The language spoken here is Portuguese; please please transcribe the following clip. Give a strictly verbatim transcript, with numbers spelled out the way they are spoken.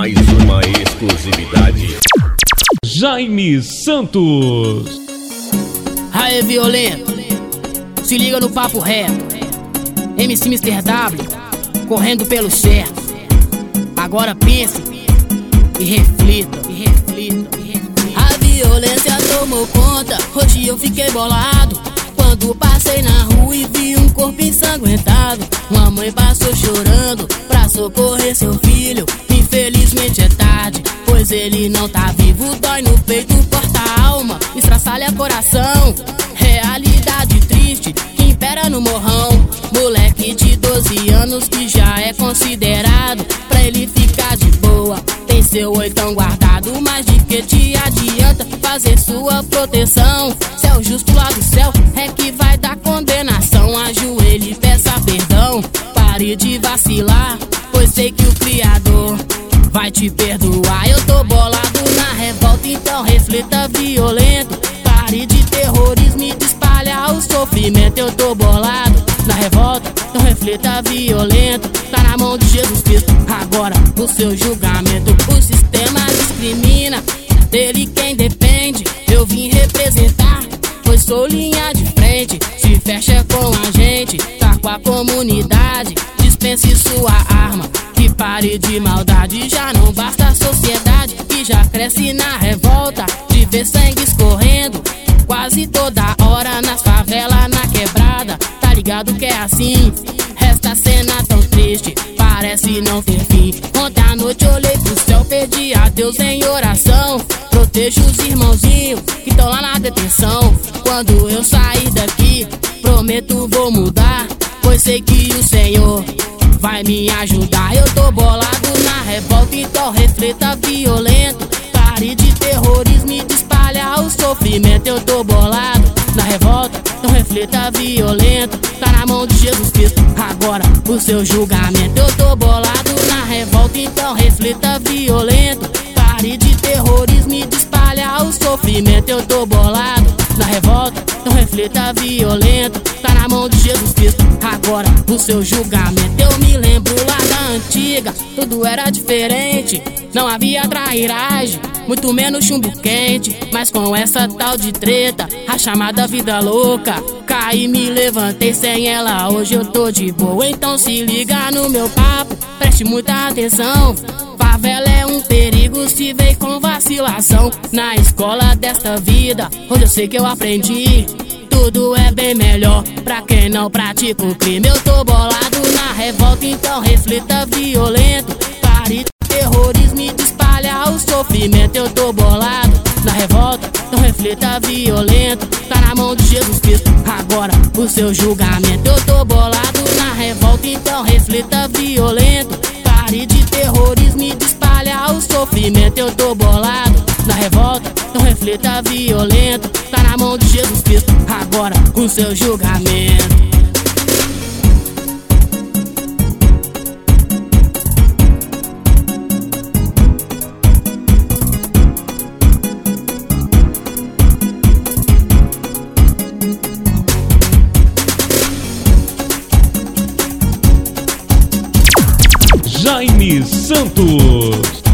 Mais uma exclusividade. Jaime Santos. Aê, violento, se liga no papo reto. M C mister W, correndo pelo certo. Agora pense e reflita, e reflita, e reflita. A violência tomou conta, hoje eu fiquei bolado quando passei na rua e vi um corpo ensanguentado. Uma mãe passou chorando pra socorrer seu filho. Infelizmente é tarde, pois ele não tá vivo. Dói no peito, corta a alma, estraçalha coração. Realidade triste que impera no morrão. Moleque de doze anos que já é considerado pra ele ficar de boa. Tem seu oitão guardado, mas de que te adianta fazer sua proteção? Se é o justo lá do céu, é que vai dar condenação. Ajoelhe e peça perdão, pare de vacilar, pois sei que o Criador vai te perdoar. Eu tô bolado na revolta, então reflita, violento. Pare de terrorismo e de espalhar o sofrimento. Eu tô bolado na revolta, então reflita, violento. Tá na mão de Jesus Cristo, agora no seu julgamento. O sistema discrimina, dele quem depende. Eu vim representar, pois sou linha de frente. Se fecha com a gente, tá com a comunidade. Dispense sua arma, que pare de maldade. Já não basta a sociedade que já cresce na revolta de ver sangue escorrendo quase toda hora nas favelas, na quebrada. Tá ligado que é assim? Esta cena tão triste parece não ter fim. Ontem à noite olhei pro céu, pedi a Deus em oração. Proteja os irmãozinhos que estão lá na detenção. Quando eu sair daqui, prometo vou mudar, pois sei que o Senhor vai me ajudar. Eu tô bolado na revolta, então reflita, violento. Pare de terrorismo e de espalhar o sofrimento. Eu tô bolado na revolta, então reflita, violento. Tá na mão de Jesus Cristo, agora o seu julgamento. Eu tô bolado na revolta, então reflita, violento. Pare de terrorismo e de espalhar o sofrimento. Eu tô bolado na revolta, então reflita, violento. Tá na mão de Jesus Cristo, agora o seu julgamento. Eu me lembro lá da antiga, tudo era diferente. Não havia trairagem, muito menos chumbo quente. Mas com essa tal de treta, a chamada vida louca, caí, me levantei sem ela, hoje eu tô de boa. Então se liga no meu papo, preste muita atenção. Favela é um perigo se vem com vacilação. Na escola desta vida, onde eu sei que eu aprendi, tudo é bem melhor pra quem não pratica o crime. Eu tô bolado na revolta, então reflita, violento. Pare de terrorismo e de espalhar o sofrimento. Eu tô bolado na revolta, então reflita, violento. Tá na mão de Jesus Cristo, agora o seu julgamento. Eu tô bolado na revolta, então reflita, violento. Pare de terrorismo e de espalhar o sofrimento. Eu tô bolado na revolta, então reflita, violento. Tá na mão de Jesus Cristo, agora o seu julgamento. Jaime Santos.